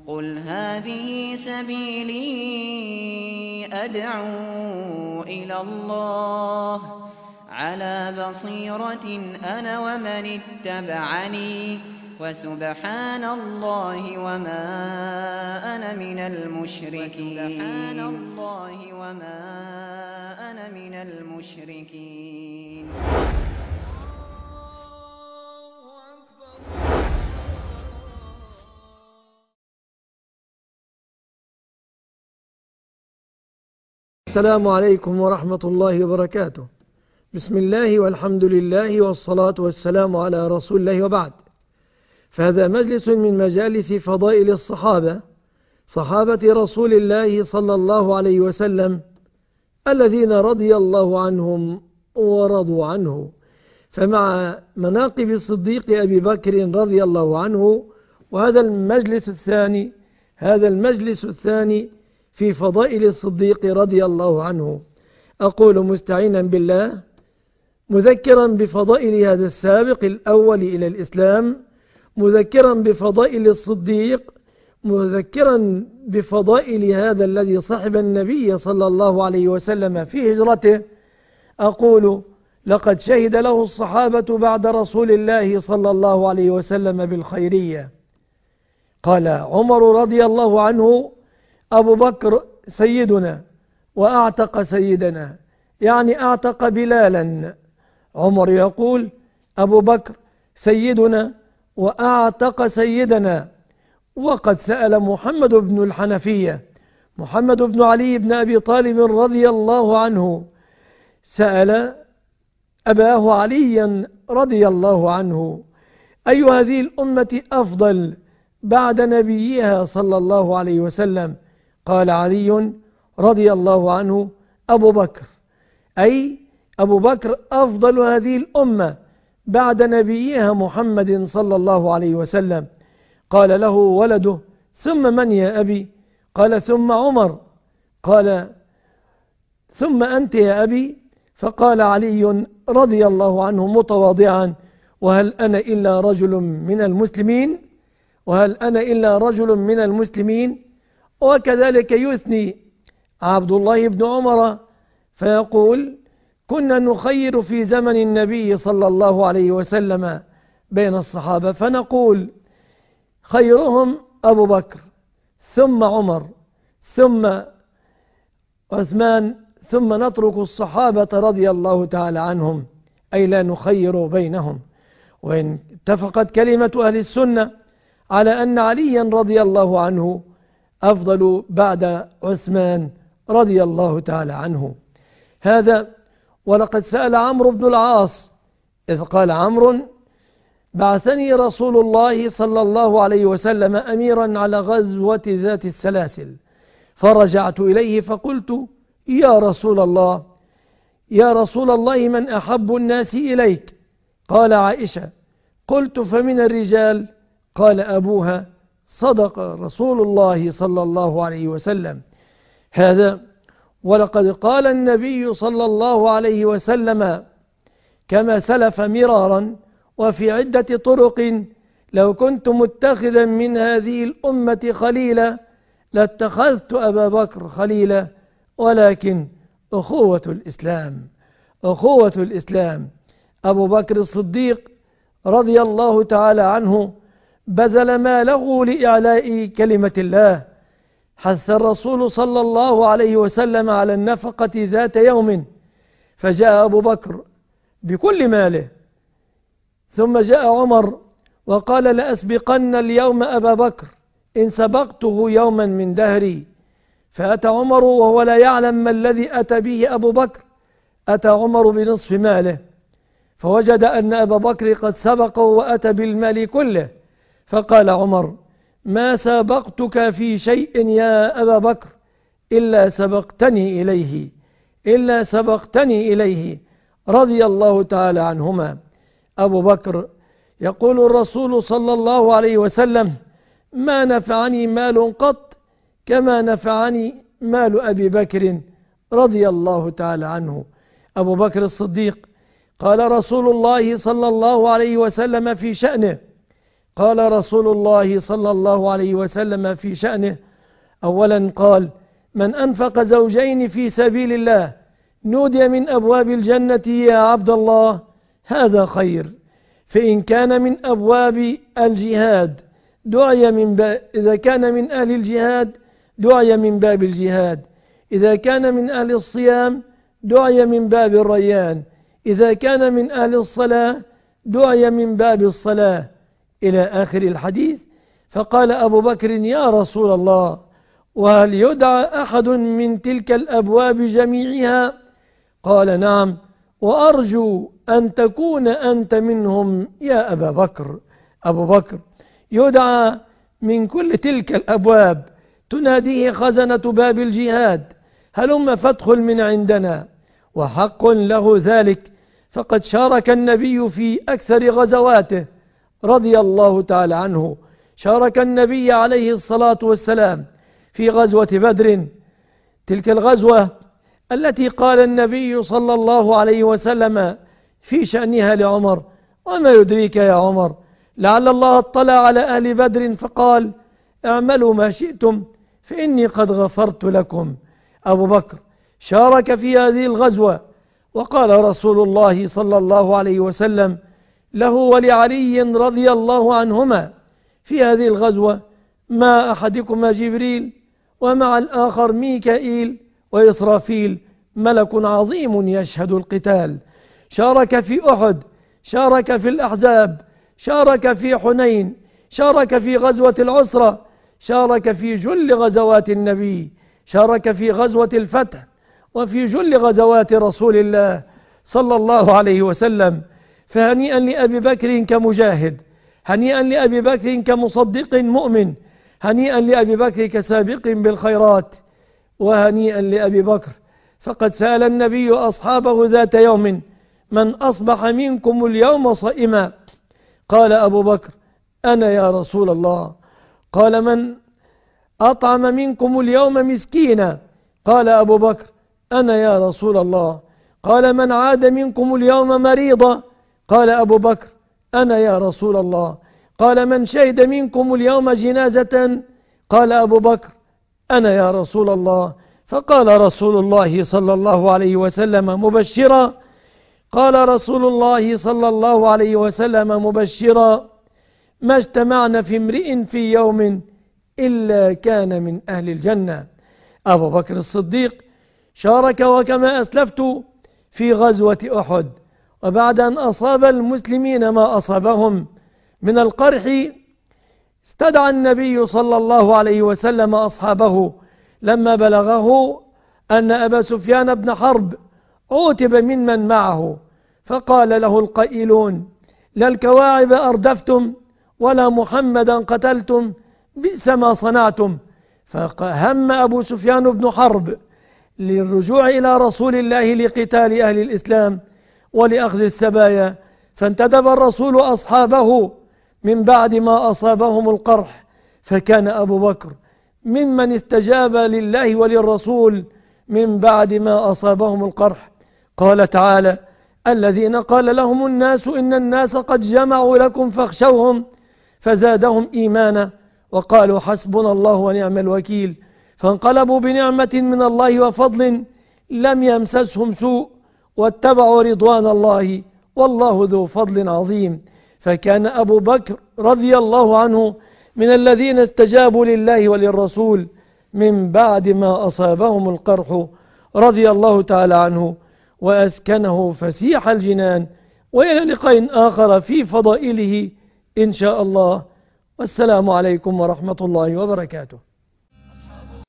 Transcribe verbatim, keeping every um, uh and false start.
قل هذه سبيلي أدعو إلى الله على بصيرة أنا ومن اتبعني وسبحان الله وما أنا من المشركين وسبحان الله وما أنا من المشركين. السلام عليكم ورحمة الله وبركاته. بسم الله والحمد لله والصلاة والسلام على رسول الله وبعد. فهذا مجلس من مجالس فضائل الصحابة، صحابة رسول الله صلى الله عليه وسلم الذين رضي الله عنهم ورضوا عنه. فمع مناقب الصديق أبي بكر رضي الله عنه، وهذا المجلس الثاني هذا المجلس الثاني في فضائل الصديق رضي الله عنه. أقول مستعينا بالله مذكرا بفضائل هذا السابق الأول إلى الإسلام، مذكرا بفضائل الصديق، مذكرا بفضائل هذا الذي صحب النبي صلى الله عليه وسلم في هجرته. أقول لقد شهد له الصحابة بعد رسول الله صلى الله عليه وسلم بالخيرية. قال عمر رضي الله عنه: أبو بكر سيدنا وأعتق سيدنا، يعني أعتق بلالا. عمر يقول: أبو بكر سيدنا وأعتق سيدنا. وقد سأل محمد بن الحنفية محمد بن علي بن أبي طالب رضي الله عنه، سأل أباه عليا رضي الله عنه: أي هذه الأمة أفضل بعد نبيها صلى الله عليه وسلم؟ قال علي رضي الله عنه: أبو بكر، أي أبو بكر أفضل هذه الأمة بعد نبيها محمد صلى الله عليه وسلم. قال له ولده: ثم من يا أبي؟ قال: ثم عمر. قال: ثم أنت يا أبي؟ فقال علي رضي الله عنه متواضعا: وهل أنا إلا رجل من المسلمين وهل أنا إلا رجل من المسلمين. وكذلك يثني عبد الله بن عمر فيقول: كنا نخير في زمن النبي صلى الله عليه وسلم بين الصحابة، فنقول خيرهم أبو بكر ثم عمر ثم عثمان، ثم نترك الصحابة رضي الله تعالى عنهم، أي لا نخير بينهم. وإن اتفقت كلمة أهل السنة على أن عليا رضي الله عنه أفضل بعد عثمان رضي الله تعالى عنه. هذا ولقد سأل عمرو بن العاص إذ قال عمرو: بعثني رسول الله صلى الله عليه وسلم أميرا على غزوة ذات السلاسل، فرجعت إليه فقلت: يا رسول الله يا رسول الله من أحب الناس إليك؟ قال: عائشة. قلت: فمن الرجال؟ قال: أبوها. صدق رسول الله صلى الله عليه وسلم. هذا ولقد قال النبي صلى الله عليه وسلم كما سلف مرارا وفي عدة طرق: لو كنت متخذا من هذه الأمة خليلا لاتخذت أبا بكر خليلا، ولكن أخوة الإسلام أخوة الإسلام أبو بكر الصديق رضي الله تعالى عنه بذل ماله لإعلاء كلمة الله. حث الرسول صلى الله عليه وسلم على النفقة ذات يوم، فجاء أبو بكر بكل ماله، ثم جاء عمر وقال: لأسبقن اليوم أبا بكر إن سبقته يوما من دهري. فأتى عمر وهو لا يعلم ما الذي أتى به أبو بكر. أتى عمر بنصف ماله، فوجد أن أبا بكر قد سبقه وأتى بالمال كله، فقال عمر: ما سبقتك في شيء يا أبا بكر إلا سبقتني إليه إلا سبقتني إليه رضي الله تعالى عنهما. أبو بكر يقول الرسول صلى الله عليه وسلم: ما نفعني مال قط كما نفعني مال أبي بكر رضي الله تعالى عنه. أبو بكر الصديق قال رسول الله صلى الله عليه وسلم في شأنه: قال رسول الله صلى الله عليه وسلم في شأنه: أولا قال: من أنفق زوجين في سبيل الله نودي من أبواب الجنة يا عبد الله هذا خير. فإن كان من أبواب الجهاد دعي من باب، إذا كان من أهل الجهاد دعي من باب الجهاد، إذا كان من أهل الصيام دعي من باب الريان، إذا كان من أهل الصلاة دعي من باب الصلاة، إلى آخر الحديث. فقال أبو بكر: يا رسول الله، وهل يدعى أحد من تلك الأبواب جميعها؟ قال: نعم، وأرجو أن تكون أنت منهم يا أبا بكر. أبو بكر يدعى من كل تلك الأبواب، تناديه خزنة باب الجهاد: هلم فادخل من عندنا، وحق له ذلك، فقد شارك النبي في أكثر غزواته رضي الله تعالى عنه. شارك النبي عليه الصلاة والسلام في غزوة بدر، تلك الغزوة التي قال النبي صلى الله عليه وسلم في شأنها لعمر: وما يدريك يا عمر لعل الله اطلع على أهل بدر فقال: اعملوا ما شئتم فإني قد غفرت لكم. أبو بكر شارك في هذه الغزوة، وقال رسول الله صلى الله عليه وسلم له ولعلي رضي الله عنهما في هذه الغزوة: ما أحدكما جبريل ومع الآخر ميكائيل وإسرافيل، ملك عظيم يشهد القتال. شارك في أحد، شارك في الأحزاب، شارك في حنين، شارك في غزوة العسرة، شارك في جل غزوات النبي، شارك في غزوة الفتح وفي جل غزوات رسول الله صلى الله عليه وسلم. فهنيئا لأبي بكر كمجاهد، هنيئا لأبي بكر كمصدق مؤمن، هنيئا لأبي بكر كسابق بالخيرات، وهنيئا لأبي بكر فقد سأل النبي أصحابه ذات يوم: من أصبح منكم اليوم صائما؟ قال أبو بكر: أنا يا رسول الله. قال: من أطعم منكم اليوم مسكينا؟ قال أبو بكر: أنا يا رسول الله. قال: من عاد منكم اليوم مريضا؟ قال أبو بكر: أنا يا رسول الله. قال: من شهد منكم اليوم جنازة؟ قال أبو بكر: أنا يا رسول الله. فقال رسول الله صلى الله عليه وسلم مبشرا قال رسول الله صلى الله عليه وسلم مبشرا: ما اجتمعنا في امرئ في يوم إلا كان من أهل الجنة. أبو بكر الصديق شارك وكما أسلفت في غزوة أحد، وبعد أن أصاب المسلمين ما أصابهم من القرح استدعى النبي صلى الله عليه وسلم أصحابه لما بلغه أن أبا سفيان بن حرب عوتب ممن معه، فقال له القائلون: لا الكواعب أردفتم ولا محمدا قتلتم، بئس ما صنعتم. فهم أبو سفيان بن حرب للرجوع إلى رسول الله لقتال أهل الإسلام ولأخذ السبايا، فانتدب الرسول أصحابه من بعد ما أصابهم القرح، فكان أبو بكر ممن استجاب لله وللرسول من بعد ما أصابهم القرح. قال تعالى: الذين قال لهم الناس إن الناس قد جمعوا لكم فاخشوهم فزادهم إيمانا وقالوا حسبنا الله ونعم الوكيل، فانقلبوا بنعمة من الله وفضل لم يمسسهم سوء واتبعوا رضوان الله والله ذو فضل عظيم. فكان أبو بكر رضي الله عنه من الذين استجابوا لله وللرسول من بعد ما أصابهم القرح رضي الله تعالى عنه وأسكنه فسيح الجنان. وإلى لقاء آخر في فضائله إن شاء الله، والسلام عليكم ورحمة الله وبركاته.